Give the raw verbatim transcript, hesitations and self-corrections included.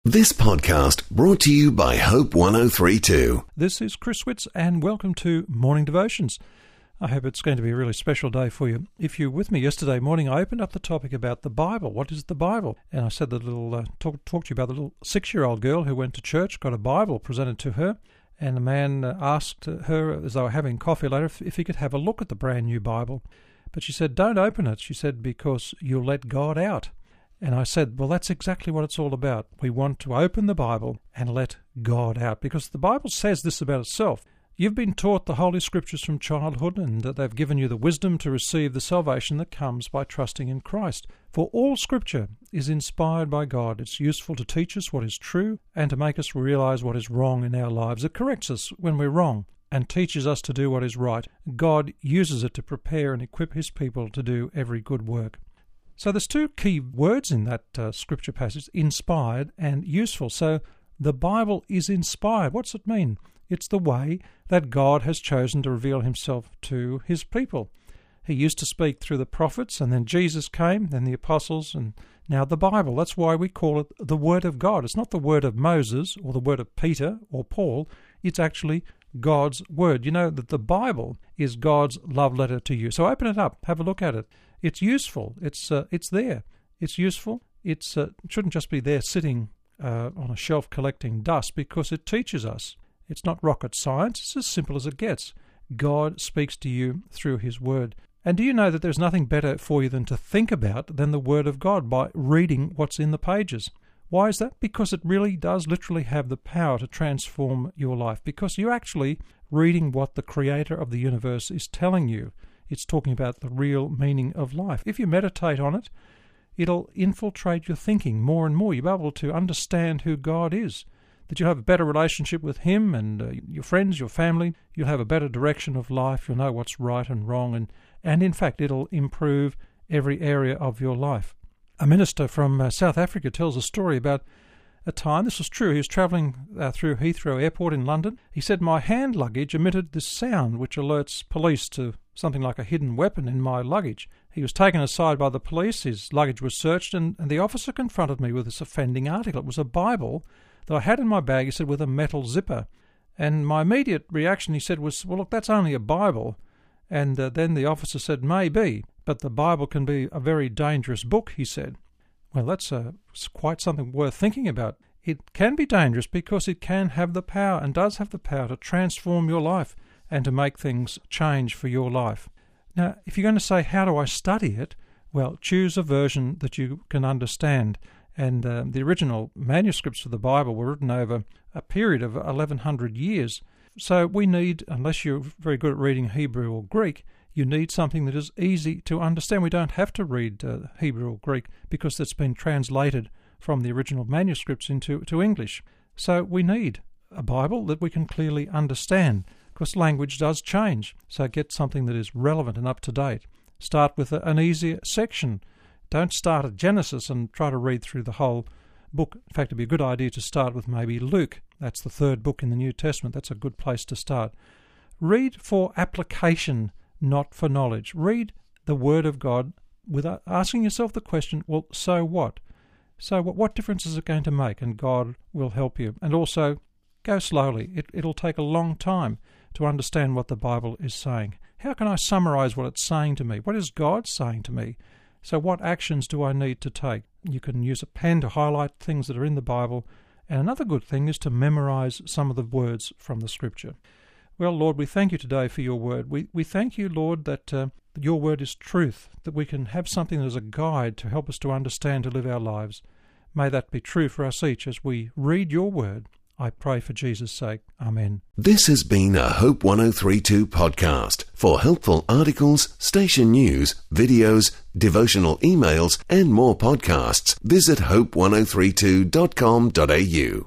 This podcast brought to you by Hope one oh three point two. This is Chris Witz and welcome to Morning Devotions. I hope it's going to be a really special day for you. If you were with me yesterday morning, I opened up the topic about the Bible. What is the Bible? And I said the little uh, talk, talk to you about the little six-year-old girl who went to church, got a Bible presented to her, and the man uh, asked her, as they were having coffee later, if, if he could have a look at the brand new Bible. But she said, don't open it. She said, because you'll let God out. And I said, well, that's exactly what it's all about. We want to open the Bible and let God out, because the Bible says this about itself. You've been taught the Holy Scriptures from childhood, and that they've given you the wisdom to receive the salvation that comes by trusting in Christ. For all Scripture is inspired by God. It's useful to teach us what is true and to make us realize what is wrong in our lives. It corrects us when we're wrong and teaches us to do what is right. God uses it to prepare and equip His people to do every good work. So there's two key words in that uh, scripture passage, inspired and useful. So the Bible is inspired. What's it mean? It's the way that God has chosen to reveal Himself to His people. He used to speak through the prophets, and then Jesus came, then the apostles, and now the Bible. That's why we call it the Word of God. It's not the word of Moses or the word of Peter or Paul. It's actually God's Word. You know that the Bible is God's love letter to you. So open it up, have a look at it. It's useful. It's uh, it's there. It's useful. It's uh, it shouldn't just be there sitting uh, on a shelf collecting dust, because it teaches us. It's not rocket science. It's as simple as it gets. God speaks to you through His Word. And do you know that there's nothing better for you than to think about than the Word of God by reading what's in the pages? Why is that? Because it really does literally have the power to transform your life, because you're actually reading what the Creator of the universe is telling you. It's talking about the real meaning of life. If you meditate on it, it'll infiltrate your thinking more and more. You'll be able to understand who God is, that you'll have a better relationship with Him and uh, your friends, your family. You'll have a better direction of life. You'll know what's right and wrong. And, and in fact, it'll improve every area of your life. A minister from uh, South Africa tells a story about a time, this was true, he was travelling uh, through Heathrow Airport in London. He said, my hand luggage emitted this sound which alerts police to something like a hidden weapon in my luggage. He was taken aside by the police, his luggage was searched, and, and the officer confronted me with this offending article. It was a Bible that I had in my bag, he said, with a metal zipper. And my immediate reaction, he said, was, well, look, that's only a Bible. And uh, then the officer said, maybe, but the Bible can be a very dangerous book, he said. Well, that's uh, quite something worth thinking about. It can be dangerous because it can have the power, and does have the power, to transform your life and to make things change for your life. Now, if you're going to say, how do I study it? Well, choose a version that you can understand. And uh, the original manuscripts of the Bible were written over a period of eleven hundred years. So we need, unless you're very good at reading Hebrew or Greek, you need something that is easy to understand. We don't have to read uh, Hebrew or Greek because it's been translated from the original manuscripts into to English. So we need a Bible that we can clearly understand, because language does change. So get something that is relevant and up to date. Start with a, an easier section. Don't start at Genesis and try to read through the whole book. In fact, it'd be a good idea to start with maybe Luke. That's the third book in the New Testament. That's a good place to start. Read for application, not for knowledge. Read the Word of God without asking yourself the question, well, so what? So what, what difference is it going to make? And God will help you. And also, go slowly. It, it'll take a long time to understand what the Bible is saying. How can I summarize what it's saying to me? What is God saying to me? So what actions do I need to take? You can use a pen to highlight things that are in the Bible. And another good thing is to memorize some of the words from the Scripture. Well, Lord, we thank you today for your word. We we thank you, Lord, that uh, your word is truth, that we can have something as a guide to help us to understand, to live our lives. May that be true for us each as we read your word. I pray for Jesus' sake. Amen. This has been a Hope one oh three point two podcast. For helpful articles, station news, videos, devotional emails, and more podcasts, visit hope one oh three two dot com dot a u.